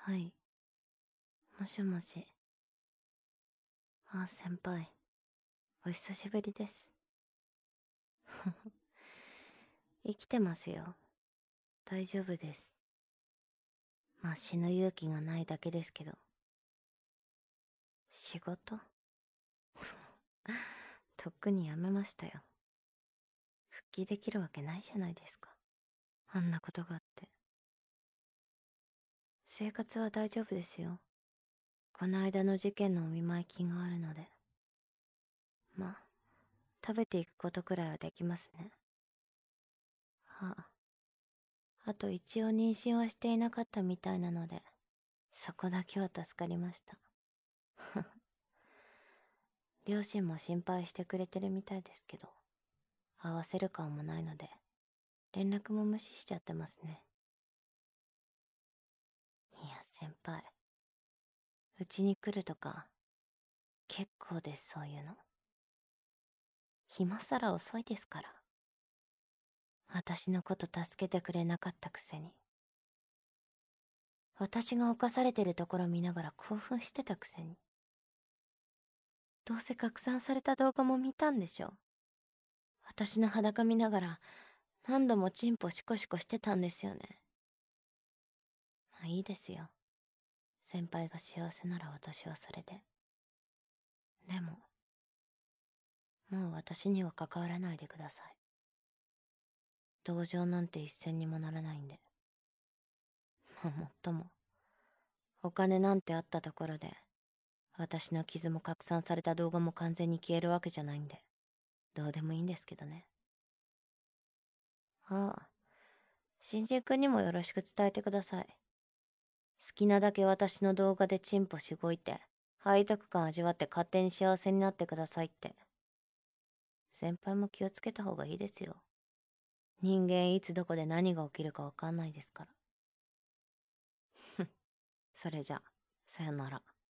はい。もしもし。あ、先輩。お久しぶりです。生きてますよ。大丈夫です。まあ死ぬ勇気がないだけですけど。仕事とっくにやめましたよ。復帰できるわけないじゃないですか。あんなことがあって。生活は大丈夫ですよ。この間の事件のお見舞い金があるので。まあ、食べていくことくらいはできますね。はあ。あと一応妊娠はしていなかったみたいなので、そこだけは助かりました。両親も心配してくれてるみたいですけど、合わせる顔もないので、連絡も無視しちゃってますね。いや、先輩。うちに来るとか、結構です、そういうの。今更遅いですから。私のこと助けてくれなかったくせに。私が犯されてるところ見ながら興奮してたくせに。どうせ拡散された動画も見たんでしょ。私の裸見ながら何度もチンポシコシコしてたんですよね。まあいいですよ。先輩が幸せなら私はそれで。でも、もう私には関わらないでください。同情なんて一銭にもならないんで。もっとも、お金なんてあったところで、私の傷も拡散された動画も完全に消えるわけじゃないんで、どうでもいいんですけどね。ああ、新人くんにもよろしく伝えてください。好きなだけ私の動画でチンポしごいて、背徳感味わって勝手に幸せになってくださいって。先輩も気をつけた方がいいですよ。人間いつどこで何が起きるかわかんないですから。それじゃ、さよなら。